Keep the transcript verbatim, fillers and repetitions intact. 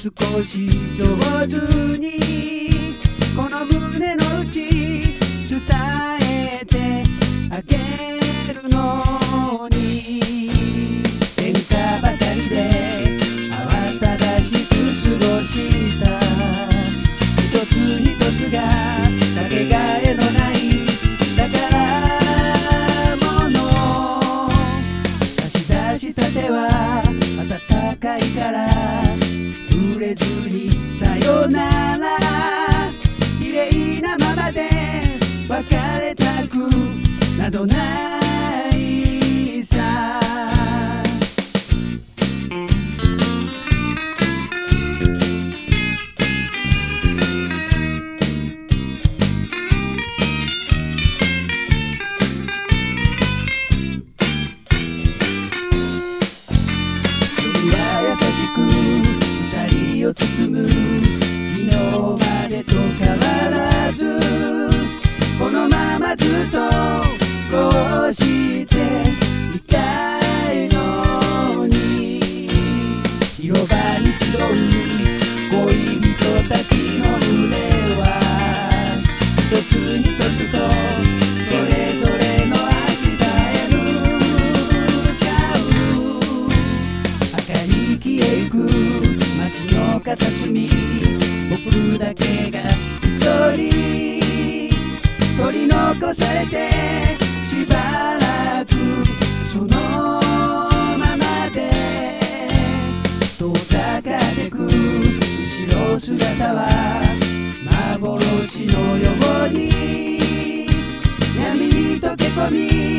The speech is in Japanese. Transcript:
少し上手にこの胸の内伝えてあげるのに、喧嘩ばかりで慌ただしく過ごした一つ一つがかけがえのない宝物、差し出した手は温かいから触れずにさよなら、綺麗なままで別れたくなどないさ。夜は優しく二人を包む、昨日までと変わらずこのままずっとこうしていたいのに、広場に集う恋人たちの群れは一つ一つとそれぞれの明日へ向かう、明かり消えゆく街の片隅、僕だけが一人取り残されてしばらくそのままで遠ざかってく後ろ姿は幻のように闇に溶け込み